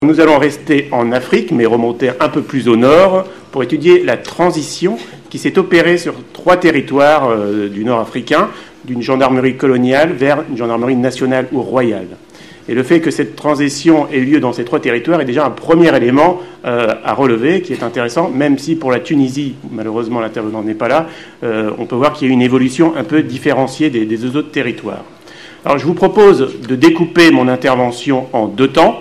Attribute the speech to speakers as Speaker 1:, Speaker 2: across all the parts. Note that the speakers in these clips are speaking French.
Speaker 1: Nous allons rester en Afrique, mais remonter un peu plus au nord pour étudier la transition qui s'est opérée sur 3 territoires du nord africain, d'une gendarmerie coloniale vers une gendarmerie nationale ou royale. Et le fait que cette transition ait lieu dans ces 3 territoires est déjà un premier élément à relever, qui est intéressant, même si pour la Tunisie, malheureusement l'intervenant n'est pas là, on peut voir qu'il y a une évolution un peu différenciée des autres territoires. Alors je vous propose de découper mon intervention en 2 temps.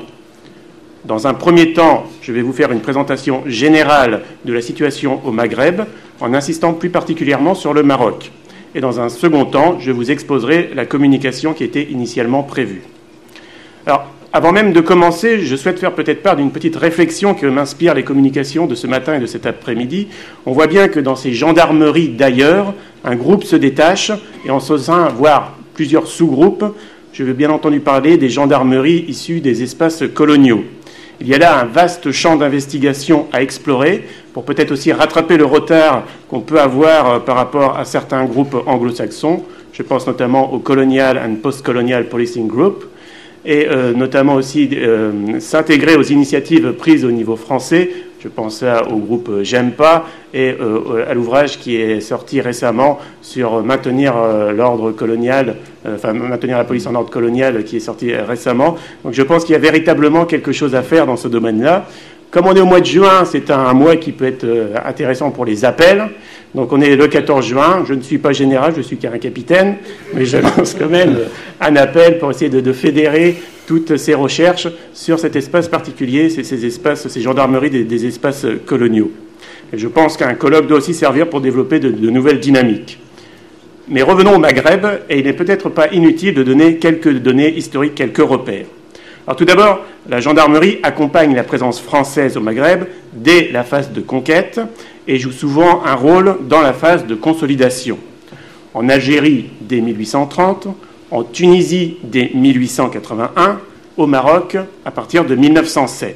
Speaker 1: Dans un premier temps, je vais vous faire une présentation générale de la situation au Maghreb, en insistant plus particulièrement sur le Maroc. Et dans un second temps, je vous exposerai la communication qui était initialement prévue. Alors, avant même de commencer, je souhaite faire peut-être part d'une petite réflexion que m'inspirent les communications de ce matin et de cet après-midi. On voit bien que dans ces gendarmeries d'ailleurs, un groupe se détache et en son sein, voire plusieurs sous-groupes. Je veux bien entendu parler des gendarmeries issues des espaces coloniaux. Il y a là un vaste champ d'investigation à explorer pour peut-être aussi rattraper le retard qu'on peut avoir par rapport à certains groupes anglo-saxons. Je pense notamment au Colonial and Post-Colonial Policing Group et notamment aussi s'intégrer aux initiatives prises au niveau français. Je pense au groupe J'aime pas et à l'ouvrage qui est sorti récemment sur maintenir l'ordre colonial, maintenir la police en ordre colonial qui est sorti récemment. Donc je pense qu'il y a véritablement quelque chose à faire dans ce domaine-là. Comme on est au mois de juin, c'est un mois qui peut être intéressant pour les appels. Donc on est le 14 juin, je ne suis pas général, je suis qu'un capitaine, mais je lance quand même un appel pour essayer de fédérer toutes ces recherches sur cet espace particulier, ces espaces, ces gendarmeries des espaces coloniaux. Et je pense qu'un colloque doit aussi servir pour développer de nouvelles dynamiques. Mais revenons au Maghreb, et il n'est peut-être pas inutile de donner quelques données historiques, quelques repères. Alors tout d'abord, la gendarmerie accompagne la présence française au Maghreb dès la phase de conquête et joue souvent un rôle dans la phase de consolidation. En Algérie dès 1830, en Tunisie dès 1881, au Maroc à partir de 1907.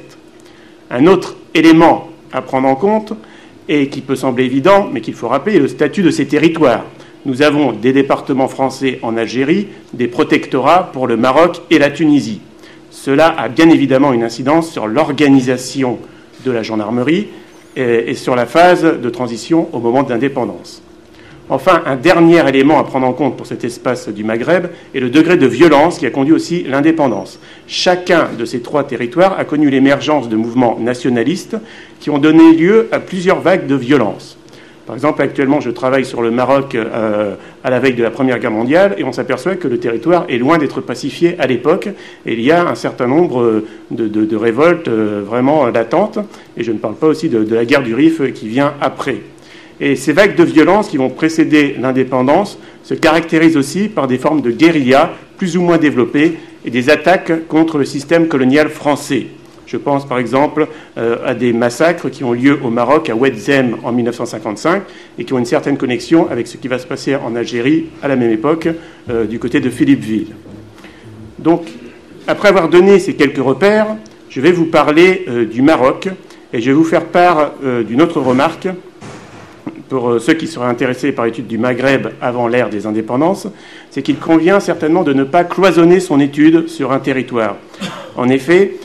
Speaker 1: Un autre élément à prendre en compte, et qui peut sembler évident, mais qu'il faut rappeler, est le statut de ces territoires. Nous avons des départements français en Algérie, des protectorats pour le Maroc et la Tunisie. Cela a bien évidemment une incidence sur l'organisation de la gendarmerie et sur la phase de transition au moment de l'indépendance. Enfin, un dernier élément à prendre en compte pour cet espace du Maghreb est le degré de violence qui a conduit aussi l'indépendance. Chacun de ces 3 territoires a connu l'émergence de mouvements nationalistes qui ont donné lieu à plusieurs vagues de violence. Par exemple, actuellement, je travaille sur le Maroc à la veille de la Première Guerre mondiale et on s'aperçoit que le territoire est loin d'être pacifié à l'époque et il y a un certain nombre de révoltes vraiment latentes et je ne parle pas aussi de la guerre du Rif qui vient après. Et ces vagues de violence qui vont précéder l'indépendance se caractérisent aussi par des formes de guérilla plus ou moins développées et des attaques contre le système colonial français. Je pense par exemple à des massacres qui ont lieu au Maroc, à Ouedzem en 1955, et qui ont une certaine connexion avec ce qui va se passer en Algérie à la même époque, du côté de Philippeville. Donc, après avoir donné ces quelques repères, je vais vous parler du Maroc, et je vais vous faire part d'une autre remarque, pour ceux qui seraient intéressés par l'étude du Maghreb avant l'ère des indépendances, c'est qu'il convient certainement de ne pas cloisonner son étude sur un territoire. En effet,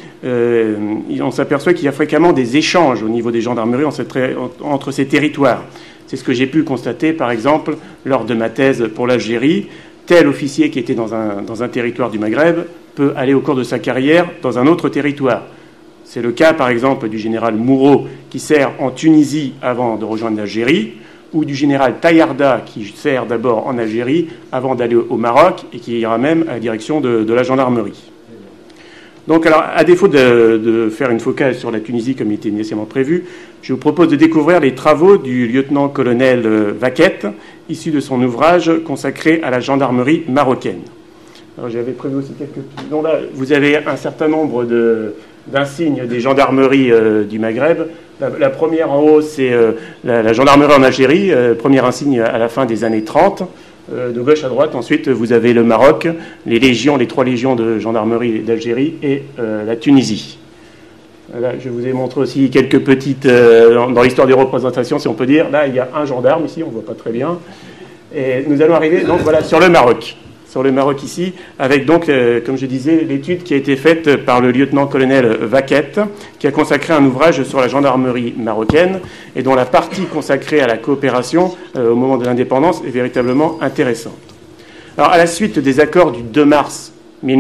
Speaker 1: on s'aperçoit qu'il y a fréquemment des échanges au niveau des gendarmeries entre ces territoires. C'est ce que j'ai pu constater, par exemple, lors de ma thèse pour l'Algérie. Tel officier qui était dans un territoire du Maghreb peut aller au cours de sa carrière dans un autre territoire. C'est le cas, par exemple, du général Mouraud, qui sert en Tunisie avant de rejoindre l'Algérie, ou du général Tayarda, qui sert d'abord en Algérie avant d'aller au Maroc, et qui ira même à la direction de la gendarmerie. Donc, alors, à défaut de faire une focale sur la Tunisie comme il était initialement prévu, je vous propose de découvrir les travaux du lieutenant-colonel Vaquette, issu de son ouvrage consacré à la gendarmerie marocaine. Alors, j'avais prévu aussi quelques... Donc là, vous avez un certain nombre d'insignes des gendarmeries du Maghreb. La première en haut, c'est la gendarmerie en Algérie, premier insigne à la fin des années 30. De gauche à droite, ensuite, vous avez le Maroc, les 3 légions de gendarmerie d'Algérie et la Tunisie. Là, je vous ai montré aussi quelques petites, dans l'histoire des représentations, si on peut dire. Là, il y a un gendarme ici, on ne voit pas très bien. Et nous allons arriver donc, voilà, sur le Maroc. sur le Maroc ici, avec donc, comme je disais, l'étude qui a été faite par le lieutenant-colonel Vaquette, qui a consacré un ouvrage sur la gendarmerie marocaine et dont la partie consacrée à la coopération au moment de l'indépendance est véritablement intéressante. Alors, à la suite des accords du 2 mars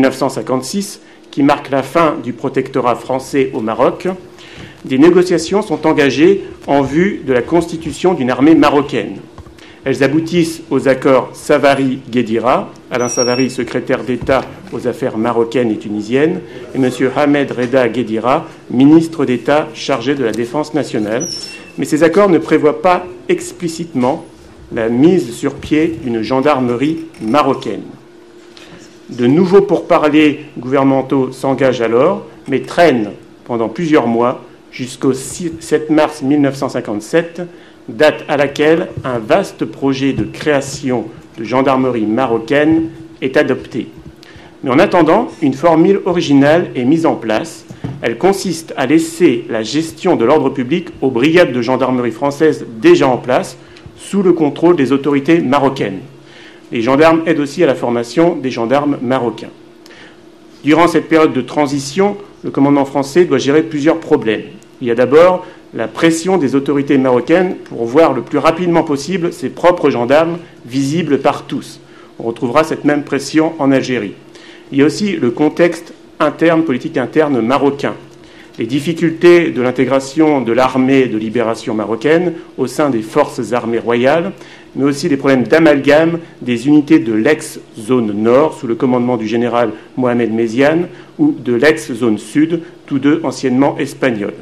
Speaker 1: 1956, qui marquent la fin du protectorat français au Maroc, des négociations sont engagées en vue de la constitution d'une armée marocaine. Elles aboutissent aux accords Savary-Guédira, Alain Savary, secrétaire d'État aux affaires marocaines et tunisiennes, et M. Ahmed Reda Guédira, ministre d'État chargé de la défense nationale. Mais ces accords ne prévoient pas explicitement la mise sur pied d'une gendarmerie marocaine. De nouveaux pourparlers gouvernementaux s'engagent alors, mais traînent pendant plusieurs mois jusqu'au 7 mars 1957, date à laquelle un vaste projet de création de gendarmerie marocaine est adopté. Mais en attendant, une formule originale est mise en place. Elle consiste à laisser la gestion de l'ordre public aux brigades de gendarmerie françaises déjà en place, sous le contrôle des autorités marocaines. Les gendarmes aident aussi à la formation des gendarmes marocains. Durant cette période de transition, le commandement français doit gérer plusieurs problèmes. Il y a d'abord la pression des autorités marocaines pour voir le plus rapidement possible ses propres gendarmes visibles par tous. On retrouvera cette même pression en Algérie. Il y a aussi le contexte interne, politique interne marocain. Les difficultés de l'intégration de l'armée de libération marocaine au sein des forces armées royales, mais aussi les problèmes d'amalgame des unités de l'ex-zone nord sous le commandement du général Mohamed Méziane ou de l'ex-zone sud, tous deux anciennement espagnols.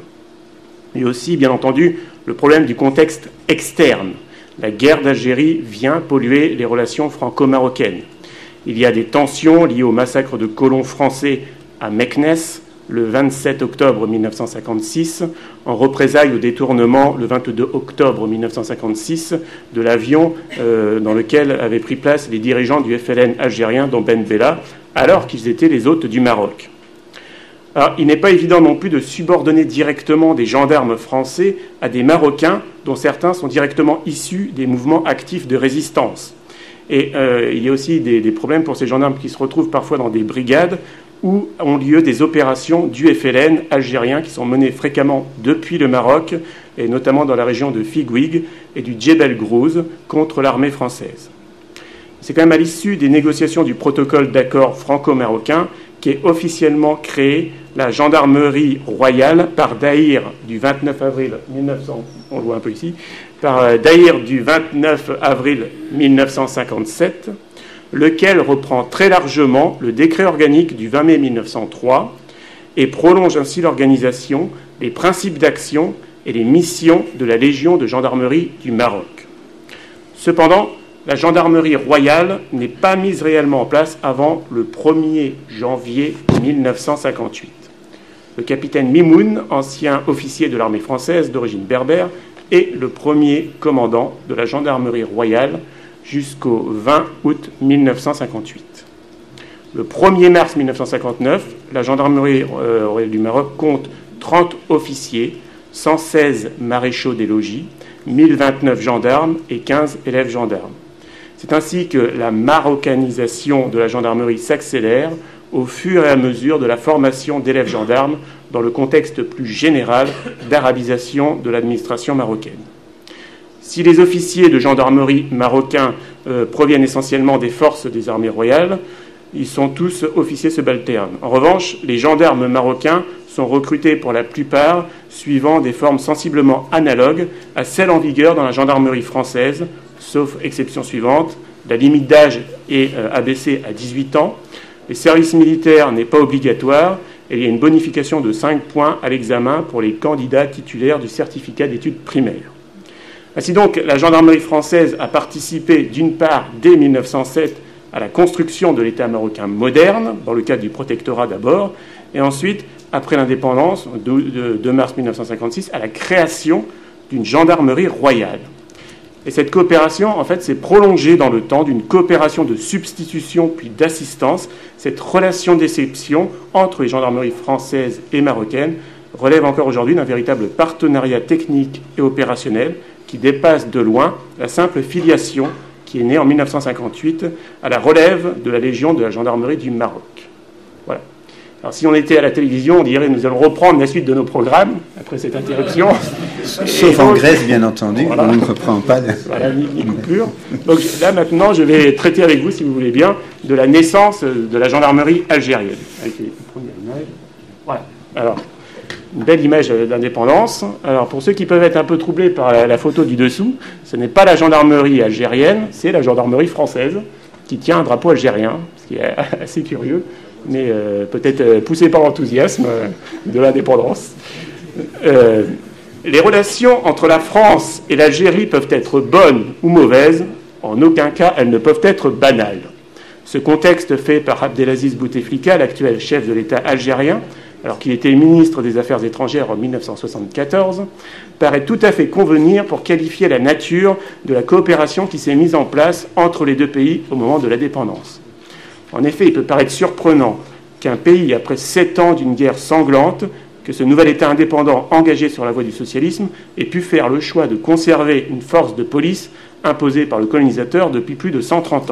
Speaker 1: Et aussi, bien entendu, le problème du contexte externe. La guerre d'Algérie vient polluer les relations franco-marocaines. Il y a des tensions liées au massacre de colons français à Meknes le 27 octobre 1956, en représailles au détournement le 22 octobre 1956 de l'avion dans lequel avaient pris place les dirigeants du FLN algérien, dont Ben Bella, alors qu'ils étaient les hôtes du Maroc. Alors, il n'est pas évident non plus de subordonner directement des gendarmes français à des Marocains dont certains sont directement issus des mouvements actifs de résistance. Et il y a aussi des problèmes pour ces gendarmes qui se retrouvent parfois dans des brigades où ont lieu des opérations du FLN algérien qui sont menées fréquemment depuis le Maroc, et notamment dans la région de Figuig et du Djebel Grouz, contre l'armée française. C'est quand même à l'issue des négociations du protocole d'accord franco-marocain qu'est officiellement créée la gendarmerie royale par Daïr du 29 avril 1900, on le voit un peu ici, par Daïr du 29 avril 1957, lequel reprend très largement le décret organique du 20 mai 1903 et prolonge ainsi l'organisation, les principes d'action et les missions de la Légion de gendarmerie du Maroc. Cependant, la gendarmerie royale n'est pas mise réellement en place avant le 1er janvier 1958. Le capitaine Mimoun, ancien officier de l'armée française d'origine berbère, est le premier commandant de la gendarmerie royale jusqu'au 20 août 1958. Le 1er mars 1959, la gendarmerie royale du Maroc compte 30 officiers, 116 maréchaux des logis, 1029 gendarmes et 15 élèves gendarmes. C'est ainsi que la marocanisation de la gendarmerie s'accélère au fur et à mesure de la formation d'élèves gendarmes dans le contexte plus général d'arabisation de l'administration marocaine. Si les officiers de gendarmerie marocains proviennent essentiellement des forces des armées royales, ils sont tous officiers subalternes. En revanche, les gendarmes marocains sont recrutés pour la plupart suivant des formes sensiblement analogues à celles en vigueur dans la gendarmerie française, sauf exception suivante, la limite d'âge est abaissée à 18 ans, le service militaire n'est pas obligatoire et il y a une bonification de 5 points à l'examen pour les candidats titulaires du certificat d'études primaires. Ainsi donc, la gendarmerie française a participé d'une part dès 1907 à la construction de l'État marocain moderne, dans le cadre du protectorat d'abord, et ensuite, après l'indépendance, de mars 1956, à la création d'une gendarmerie royale. Et cette coopération, en fait, s'est prolongée dans le temps d'une coopération de substitution puis d'assistance. Cette relation d'exception entre les gendarmeries françaises et marocaines relève encore aujourd'hui d'un véritable partenariat technique et opérationnel qui dépasse de loin la simple filiation qui est né en 1958 à la relève de la Légion de la gendarmerie du Maroc. Voilà. Alors si on était à la télévision, on dirait nous allons reprendre la suite de nos programmes après cette interruption.
Speaker 2: Sauf en Grèce, bien entendu, voilà. On ne reprend pas.
Speaker 1: Voilà, ni coupure. Donc là maintenant, je vais traiter avec vous, si vous voulez bien, de la naissance de la gendarmerie algérienne. Avec les premières images. Voilà. Alors, une belle image d'indépendance. Alors pour ceux qui peuvent être un peu troublés par la photo du dessous, ce n'est pas la gendarmerie algérienne, c'est la gendarmerie française qui tient un drapeau algérien, ce qui est assez curieux, mais peut-être poussé par l'enthousiasme de l'indépendance. Les relations entre la France et l'Algérie peuvent être bonnes ou mauvaises, en aucun cas elles ne peuvent être banales. Ce contexte fait par Abdelaziz Bouteflika, l'actuel chef de l'État algérien, alors qu'il était ministre des Affaires étrangères en 1974, paraît tout à fait convenir pour qualifier la nature de la coopération qui s'est mise en place entre les deux pays au moment de l'indépendance. En effet, il peut paraître surprenant qu'un pays, après 7 ans d'une guerre sanglante, que ce nouvel État indépendant engagé sur la voie du socialisme ait pu faire le choix de conserver une force de police imposée par le colonisateur depuis plus de 130 ans.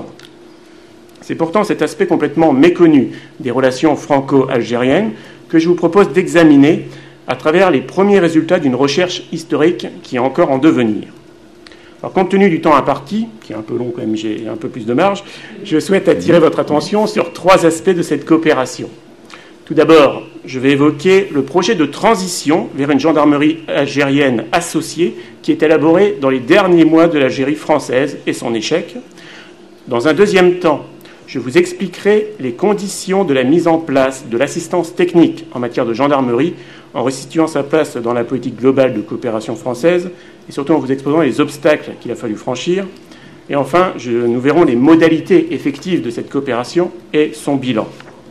Speaker 1: C'est pourtant cet aspect complètement méconnu des relations franco-algériennes que je vous propose d'examiner à travers les premiers résultats d'une recherche historique qui est encore en devenir. Alors, compte tenu du temps imparti, qui est un peu long quand même, j'ai un peu plus de marge, je souhaite attirer votre attention sur 3 aspects de cette coopération. Tout d'abord, je vais évoquer le projet de transition vers une gendarmerie algérienne associée qui est élaboré dans les derniers mois de l'Algérie française et son échec. Dans un deuxième temps, je vous expliquerai les conditions de la mise en place de l'assistance technique en matière de gendarmerie en restituant sa place dans la politique globale de coopération française et surtout en vous exposant les obstacles qu'il a fallu franchir. Et enfin, nous verrons les modalités effectives de cette coopération et son bilan.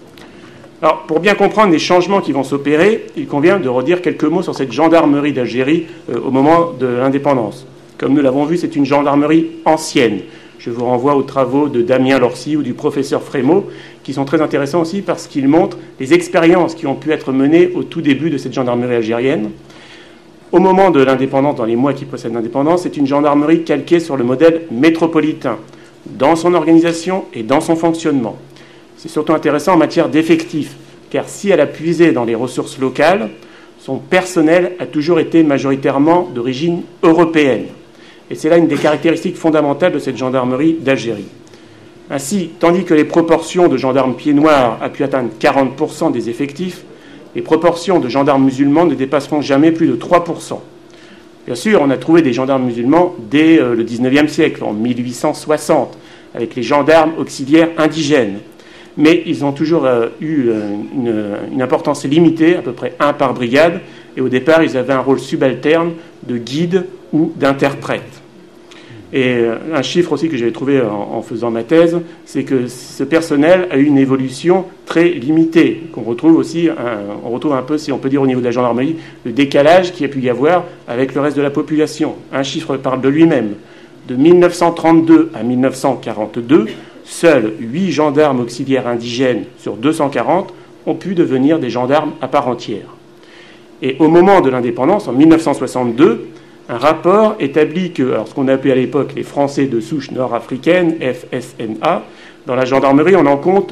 Speaker 1: Alors, pour bien comprendre les changements qui vont s'opérer, il convient de redire quelques mots sur cette gendarmerie d'Algérie au moment de l'indépendance. Comme nous l'avons vu, c'est une gendarmerie ancienne. Je vous renvoie aux travaux de Damien Lorcy ou du professeur Frémaux, qui sont très intéressants aussi parce qu'ils montrent les expériences qui ont pu être menées au tout début de cette gendarmerie algérienne. Au moment de l'indépendance, dans les mois qui précèdent l'indépendance, c'est une gendarmerie calquée sur le modèle métropolitain, dans son organisation et dans son fonctionnement. C'est surtout intéressant en matière d'effectifs, car si elle a puisé dans les ressources locales, son personnel a toujours été majoritairement d'origine européenne. Et c'est là une des caractéristiques fondamentales de cette gendarmerie d'Algérie. Ainsi, tandis que les proportions de gendarmes pieds noirs a pu atteindre 40% des effectifs, les proportions de gendarmes musulmans ne dépasseront jamais plus de 3%. Bien sûr, on a trouvé des gendarmes musulmans dès le XIXe siècle, en 1860, avec les gendarmes auxiliaires indigènes. Mais ils ont toujours eu une importance limitée, à peu près 1 par brigade, et au départ, ils avaient un rôle subalterne de guide ou d'interprète. Et un chiffre aussi que j'avais trouvé en faisant ma thèse, c'est que ce personnel a eu une évolution très limitée, qu'on retrouve aussi, on retrouve un peu, si on peut dire au niveau de la gendarmerie, le décalage qu'il y a pu y avoir avec le reste de la population. Un chiffre parle de lui-même. De 1932 à 1942, seuls 8 gendarmes auxiliaires indigènes sur 240 ont pu devenir des gendarmes à part entière. Et au moment de l'indépendance, en 1962, un rapport établit que, alors ce qu'on appelait à l'époque les Français de souche nord-africaine, FSNA, dans la gendarmerie, on en compte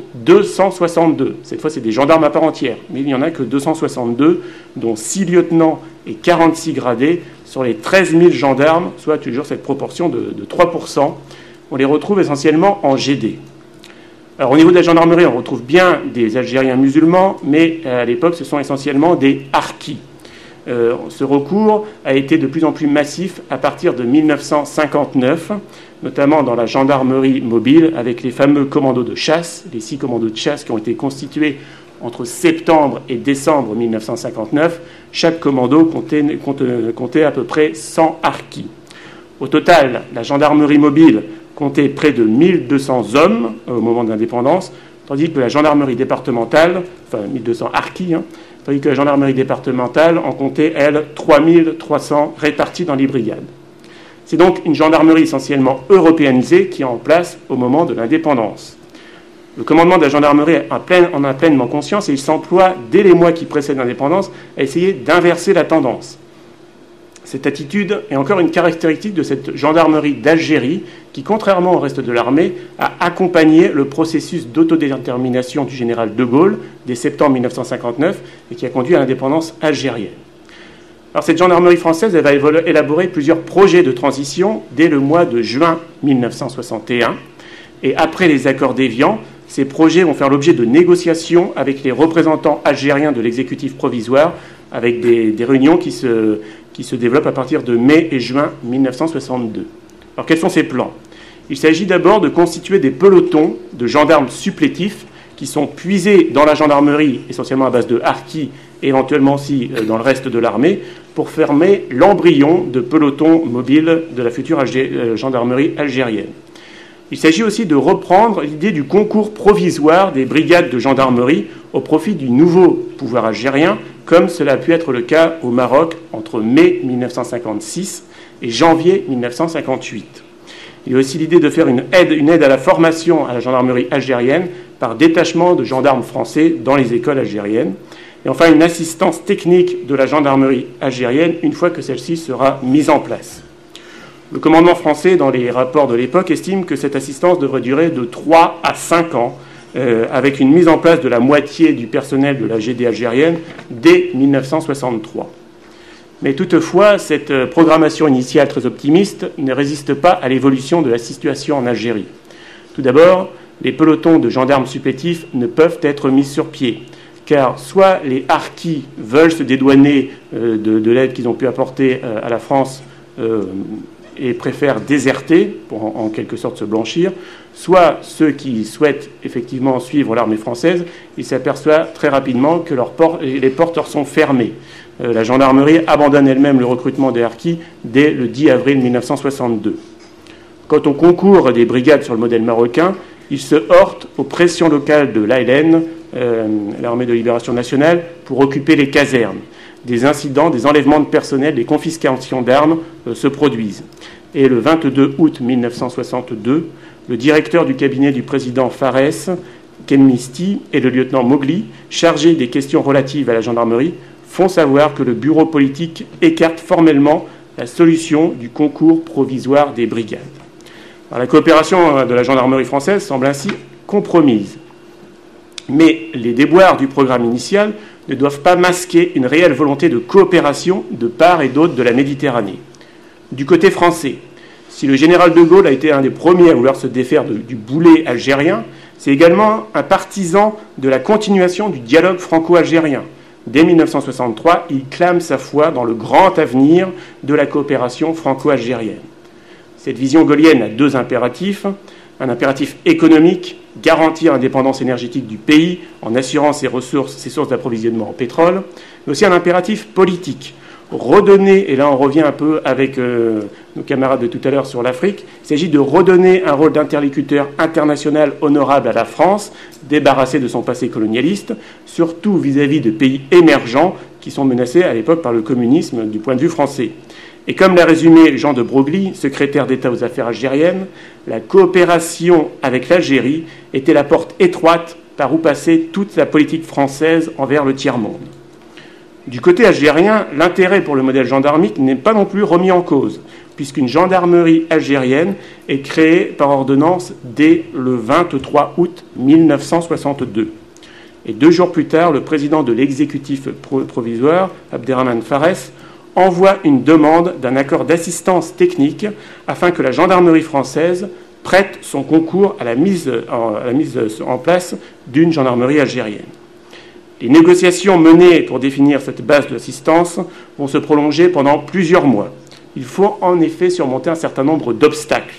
Speaker 1: 262. Cette fois, c'est des gendarmes à part entière, mais il n'y en a que 262, dont 6 lieutenants et 46 gradés sur les 13 000 gendarmes, soit toujours cette proportion de 3%. On les retrouve essentiellement en GD. Alors au niveau de la gendarmerie, on retrouve bien des Algériens musulmans, mais à l'époque, ce sont essentiellement des harkis. Ce recours a été de plus en plus massif à partir de 1959, notamment dans la gendarmerie mobile, avec les fameux commandos de chasse, les 6 commandos de chasse qui ont été constitués entre septembre et décembre 1959. Chaque commando comptait à peu près 100 harkis. Au total, la gendarmerie mobile comptait près de 1200 hommes au moment de l'indépendance, tandis que la gendarmerie départementale, enfin 1200 harkis, tandis que la gendarmerie départementale en comptait, elle, 3300 répartis dans les brigades. C'est donc une gendarmerie essentiellement européanisée qui est en place au moment de l'indépendance. Le commandement de la gendarmerie en a pleinement conscience et il s'emploie, dès les mois qui précèdent l'indépendance, à essayer d'inverser la tendance. Cette attitude est encore une caractéristique de cette gendarmerie d'Algérie qui, contrairement au reste de l'armée, a accompagné le processus d'autodétermination du général de Gaulle dès septembre 1959 et qui a conduit à l'indépendance algérienne. Alors, cette gendarmerie française, elle va élaborer plusieurs projets de transition dès le mois de juin 1961. Et après les accords d'Évian, ces projets vont faire l'objet de négociations avec les représentants algériens de l'exécutif provisoire, avec des réunions qui se développent à partir de mai et juin 1962. Alors, quels sont ces plans ? Il s'agit d'abord de constituer des pelotons de gendarmes supplétifs qui sont puisés dans la gendarmerie, essentiellement à base de harkis, et éventuellement aussi dans le reste de l'armée, pour former l'embryon de pelotons mobiles de la future gendarmerie algérienne. Il s'agit aussi de reprendre l'idée du concours provisoire des brigades de gendarmerie au profit du nouveau pouvoir algérien, comme cela a pu être le cas au Maroc entre mai 1956 et janvier 1958. Il y a aussi l'idée de faire une aide à la formation à la gendarmerie algérienne par détachement de gendarmes français dans les écoles algériennes. Et enfin, une assistance technique de la gendarmerie algérienne une fois que celle-ci sera mise en place. Le commandement français, dans les rapports de l'époque, estime que cette assistance devrait durer de 3 à 5 ans, avec une mise en place de la moitié du personnel de la GD algérienne dès 1963. Mais toutefois, cette programmation initiale très optimiste ne résiste pas à l'évolution de la situation en Algérie. Tout d'abord, les pelotons de gendarmes supplétifs ne peuvent être mis sur pied, car soit les harkis veulent se dédouaner de l'aide qu'ils ont pu apporter à la France et préfèrent déserter pour en quelque sorte se blanchir, soit ceux qui souhaitent effectivement suivre l'armée française, ils s'aperçoivent très rapidement que les portes leur sont fermées. La gendarmerie abandonne elle-même le recrutement des harkis dès le 10 avril 1962. Quant au concours des brigades sur le modèle marocain, il se heurte aux pressions locales de l'ALN, l'armée de libération nationale, pour occuper les casernes. Des incidents, des enlèvements de personnel, des confiscations d'armes se produisent. Et le 22 août 1962, le directeur du cabinet du président Farès, Kenmisti, et le lieutenant Mogli, chargés des questions relatives à la gendarmerie, font savoir que le bureau politique écarte formellement la solution du concours provisoire des brigades. Alors, la coopération de la gendarmerie française semble ainsi compromise. Mais les déboires du programme initial ne doivent pas masquer une réelle volonté de coopération de part et d'autre de la Méditerranée. Du côté français, si le général de Gaulle a été un des premiers à vouloir se défaire du boulet algérien, c'est également un partisan de la continuation du dialogue franco-algérien. Dès 1963, il clame sa foi dans le grand avenir de la coopération franco-algérienne. Cette vision gaullienne a deux impératifs. Un impératif économique, garantir l'indépendance énergétique du pays en assurant ses sources d'approvisionnement en pétrole, mais aussi un impératif politique, redonner, et là on revient un peu avec nos camarades de tout à l'heure sur l'Afrique, il s'agit de redonner un rôle d'interlocuteur international honorable à la France, débarrassé de son passé colonialiste, surtout vis-à-vis de pays émergents qui sont menacés à l'époque par le communisme du point de vue français. Et comme l'a résumé Jean de Broglie, secrétaire d'État aux affaires algériennes, la coopération avec l'Algérie était la porte étroite par où passait toute la politique française envers le tiers-monde. Du côté algérien, l'intérêt pour le modèle gendarmique n'est pas non plus remis en cause, puisqu'une gendarmerie algérienne est créée par ordonnance dès le 23 août 1962. Et 2 jours plus tard, le président de l'exécutif provisoire, Abderrahmane Farès, envoie une demande d'un accord d'assistance technique afin que la gendarmerie française prête son concours à la mise en place d'une gendarmerie algérienne. Les négociations menées pour définir cette base d'assistance vont se prolonger pendant plusieurs mois. Il faut en effet surmonter un certain nombre d'obstacles.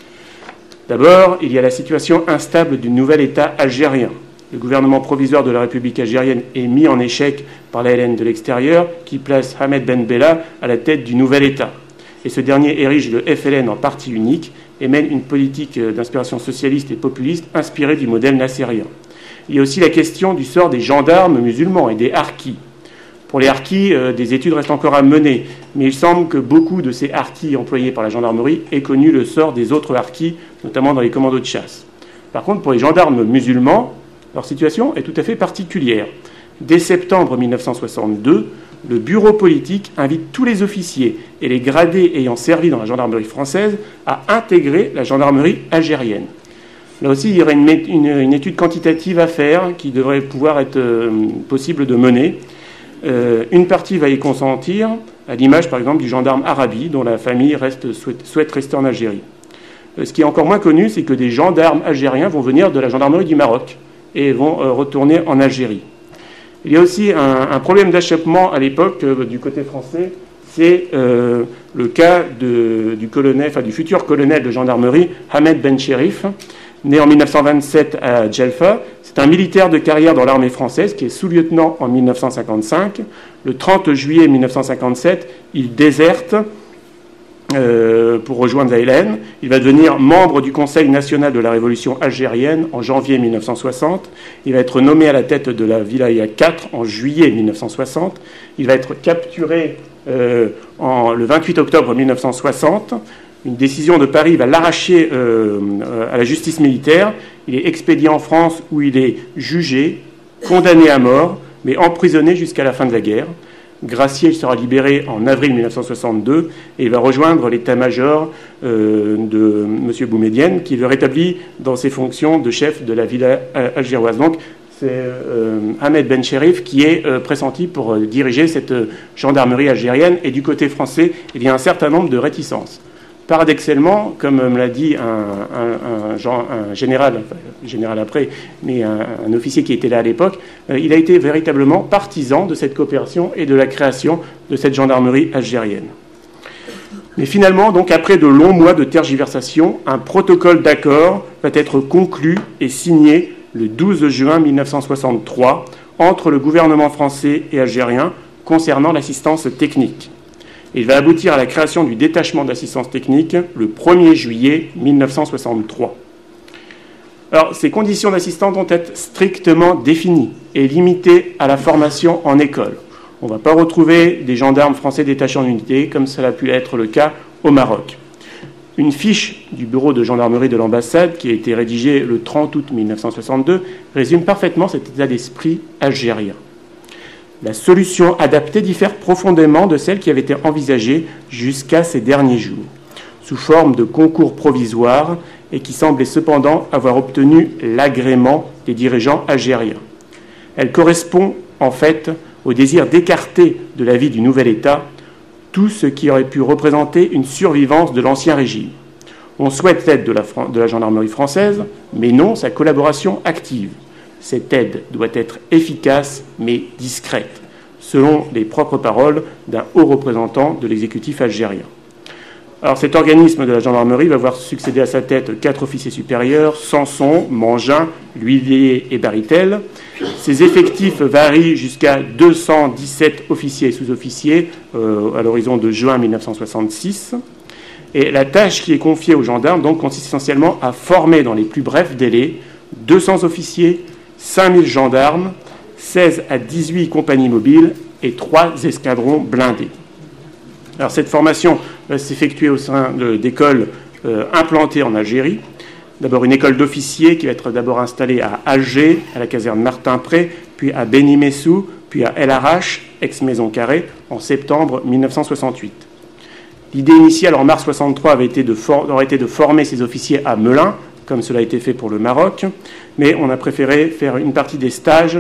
Speaker 1: D'abord, il y a la situation instable du nouvel État algérien. Le gouvernement provisoire de la République algérienne est mis en échec par l'ALN de l'extérieur, qui place Ahmed Ben Bella à la tête du nouvel État. Et ce dernier érige le FLN en parti unique et mène une politique d'inspiration socialiste et populiste inspirée du modèle nassérien. Il y a aussi la question du sort des gendarmes musulmans et des harkis. Pour les harkis, des études restent encore à mener, mais il semble que beaucoup de ces harkis employés par la gendarmerie aient connu le sort des autres harkis, notamment dans les commandos de chasse. Par contre, pour les gendarmes musulmans, leur situation est tout à fait particulière. Dès septembre 1962, le bureau politique invite tous les officiers et les gradés ayant servi dans la gendarmerie française à intégrer la gendarmerie algérienne. Là aussi, il y aurait une étude quantitative à faire qui devrait pouvoir être possible de mener. Une partie va y consentir, à l'image par exemple du gendarme Arabi, dont la famille souhaite rester en Algérie. Ce qui est encore moins connu, c'est que des gendarmes algériens vont venir de la gendarmerie du Maroc et vont retourner en Algérie. Il y a aussi un problème d'achoppement à l'époque du côté français, c'est le cas du futur colonel de gendarmerie, Ahmed Ben Cherif, né en 1927 à Djelfa. C'est un militaire de carrière dans l'armée française qui est sous-lieutenant en 1955. Le 30 juillet 1957, il déserte pour rejoindre l'ALN. Il va devenir membre du Conseil national de la Révolution algérienne en janvier 1960. Il va être nommé à la tête de la Wilaya 4 en juillet 1960. Il va être capturé le 28 octobre 1960. Une décision de Paris va l'arracher à la justice militaire. Il est expédié en France où il est jugé, condamné à mort, mais emprisonné jusqu'à la fin de la guerre. Gracié, il sera libéré en avril 1962 et il va rejoindre l'état-major de M. Boumedienne, qui le rétablit dans ses fonctions de chef de la ville algéroise. Donc, c'est Ahmed Ben Cherif qui est pressenti pour diriger cette gendarmerie algérienne. Et du côté français, il y a un certain nombre de réticences. Paradoxalement, comme me l'a dit un général après, mais un officier qui était là à l'époque, il a été véritablement partisan de cette coopération et de la création de cette gendarmerie algérienne. Mais finalement, donc après de longs mois de tergiversation, un protocole d'accord va être conclu et signé le 12 juin 1963 entre le gouvernement français et algérien concernant l'assistance technique. Il va aboutir à la création du détachement d'assistance technique le 1er juillet 1963. Alors, ces conditions d'assistance vont être strictement définies et limitées à la formation en école. On ne va pas retrouver des gendarmes français détachés en unité, comme cela a pu être le cas au Maroc. Une fiche du bureau de gendarmerie de l'ambassade, qui a été rédigée le 30 août 1962, résume parfaitement cet état d'esprit algérien. La solution adaptée diffère profondément de celle qui avait été envisagée jusqu'à ces derniers jours, sous forme de concours provisoires et qui semblait cependant avoir obtenu l'agrément des dirigeants algériens. Elle correspond en fait au désir d'écarter de la vie du nouvel État tout ce qui aurait pu représenter une survivance de l'ancien régime. On souhaite l'aide de la gendarmerie française, mais non sa collaboration active. Cette aide doit être efficace mais discrète, selon les propres paroles d'un haut représentant de l'exécutif algérien. Alors cet organisme de la gendarmerie va voir succéder à sa tête 4 officiers supérieurs, Sanson, Mangin, L'Huillier et Baritel. Ses effectifs varient jusqu'à 217 officiers et sous-officiers à l'horizon de juin 1966. Et la tâche qui est confiée aux gendarmes donc, consiste essentiellement à former dans les plus brefs délais 200 officiers, 5000 gendarmes, 16 à 18 compagnies mobiles et 3 escadrons blindés. Alors cette formation va s'effectuer au sein d'écoles implantées en Algérie. D'abord une école d'officiers qui va être d'abord installée à Alger, à la caserne Martin-Pré, puis à Beni Messou, puis à El Arrache, ex-Maison Carrée, en septembre 1968. L'idée initiale en mars 1963 aurait été de former ces officiers à Melun, comme cela a été fait pour le Maroc, mais on a préféré faire une partie des stages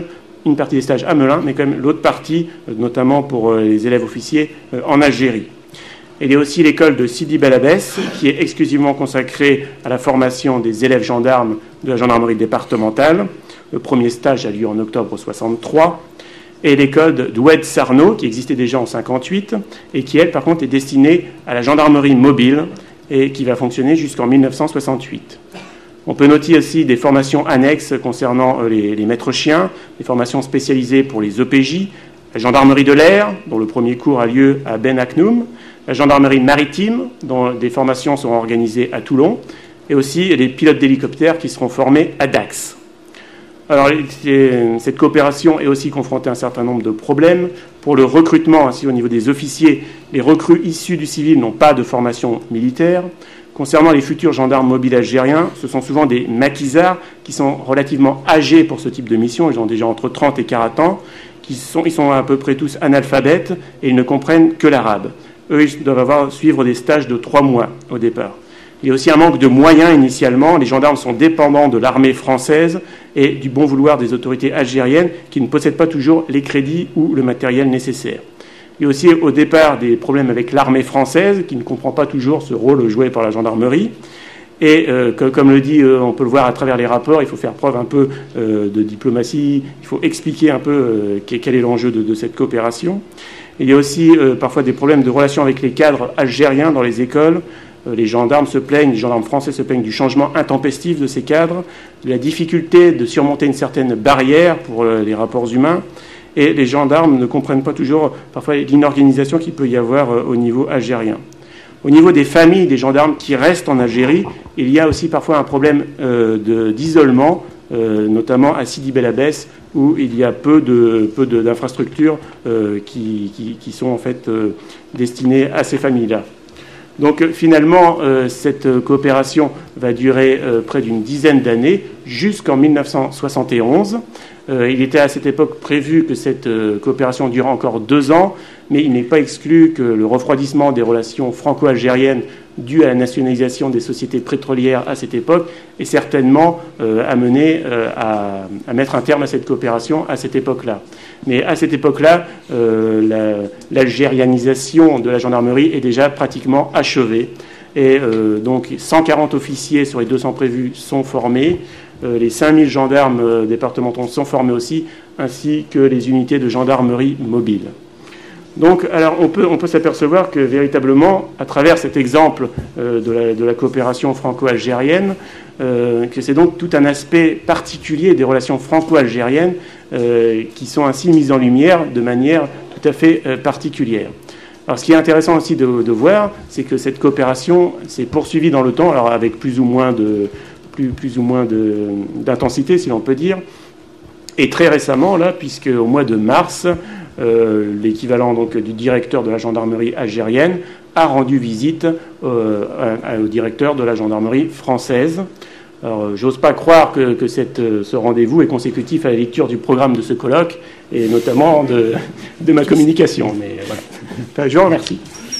Speaker 1: à Melun, mais quand même l'autre partie, notamment pour les élèves officiers, en Algérie. Il y a aussi l'école de Sidi Bel Abbès, qui est exclusivement consacrée à la formation des élèves gendarmes de la gendarmerie départementale. Le premier stage a lieu en octobre 1963. Et l'école d'Oued Sarno, qui existait déjà en 1958, et qui, elle, par contre, est destinée à la gendarmerie mobile, et qui va fonctionner jusqu'en 1968. On peut noter aussi des formations annexes concernant les maîtres chiens, des formations spécialisées pour les EPJ, la gendarmerie de l'air, dont le premier cours a lieu à Ben Aknoum, la gendarmerie maritime, dont des formations seront organisées à Toulon, et aussi les pilotes d'hélicoptères qui seront formés à Dax. Alors, cette coopération est aussi confrontée à un certain nombre de problèmes. Pour le recrutement, ainsi au niveau des officiers, les recrues issus du civil n'ont pas de formation militaire. Concernant les futurs gendarmes mobiles algériens, ce sont souvent des maquisards qui sont relativement âgés pour ce type de mission. Ils ont déjà entre 30 et 40 ans. ils sont à peu près tous analphabètes et ils ne comprennent que l'arabe. Eux, ils doivent suivre des stages de 3 mois au départ. Il y a aussi un manque de moyens initialement. Les gendarmes sont dépendants de l'armée française et du bon vouloir des autorités algériennes qui ne possèdent pas toujours les crédits ou le matériel nécessaire. Il y a aussi au départ des problèmes avec l'armée française qui ne comprend pas toujours ce rôle joué par la gendarmerie. Et comme le dit, on peut le voir à travers les rapports, il faut faire preuve un peu de diplomatie, il faut expliquer un peu quel est l'enjeu de cette coopération. Et il y a aussi parfois des problèmes de relations avec les cadres algériens dans les écoles. Les gendarmes français se plaignent du changement intempestif de ces cadres, de la difficulté de surmonter une certaine barrière pour les rapports humains. Et les gendarmes ne comprennent pas toujours parfois l'inorganisation qu'il peut y avoir au niveau algérien. Au niveau des familles des gendarmes qui restent en Algérie, il y a aussi parfois un problème d'isolement, notamment à Sidi Bel Abbès, où il y a peu d'infrastructures qui sont en fait destinées à ces familles-là. Donc finalement, cette coopération va durer près d'une dizaine d'années, jusqu'en 1971. Il était à cette époque prévu que cette coopération dure encore 2 ans, mais il n'est pas exclu que le refroidissement des relations franco-algériennes dû à la nationalisation des sociétés pétrolières à cette époque est certainement amené à mettre un terme à cette coopération à cette époque-là. Mais à cette époque-là, l'algérianisation de la gendarmerie est déjà pratiquement achevée. Et donc 140 officiers sur les 200 prévus sont formés. Les 5000 gendarmes départementaux sont formés aussi, ainsi que les unités de gendarmerie mobile. Donc, alors, on peut s'apercevoir que véritablement, à travers cet exemple de la coopération franco-algérienne, que c'est donc tout un aspect particulier des relations franco-algériennes qui sont ainsi mises en lumière de manière tout à fait particulière. Alors, ce qui est intéressant aussi de voir, c'est que cette coopération s'est poursuivie dans le temps, alors avec plus ou moins d'intensité, si l'on peut dire, et très récemment, là, puisque au mois de mars, l'équivalent donc du directeur de la gendarmerie algérienne a rendu visite au directeur de la gendarmerie française. Alors, j'ose pas croire que ce rendez-vous est consécutif à la lecture du programme de ce colloque et notamment de ma communication. Mais voilà. Enfin, je vous remercie.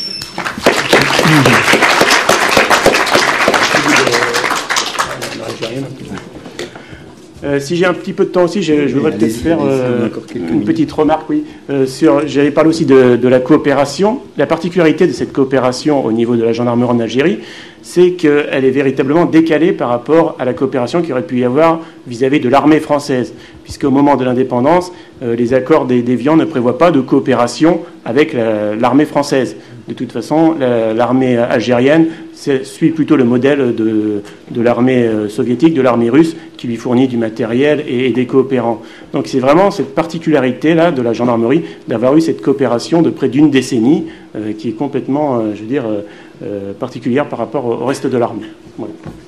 Speaker 1: Si j'ai un petit peu de temps aussi, je voudrais peut-être faire une petite remarque. Oui, j'avais parlé aussi de la coopération. La particularité de cette coopération au niveau de la gendarmerie en Algérie, c'est qu'elle est véritablement décalée par rapport à la coopération qu'il aurait pu y avoir vis-à-vis de l'armée française, puisqu'au moment de l'indépendance, les accords d'Évian ne prévoient pas de coopération avec l'armée française. De toute façon, l'armée algérienne suit plutôt le modèle de l'armée soviétique, de l'armée russe, qui lui fournit du matériel et des coopérants. Donc c'est vraiment cette particularité-là de la gendarmerie d'avoir eu cette coopération de près d'une décennie qui est complètement, particulière par rapport au reste de l'armée. Voilà.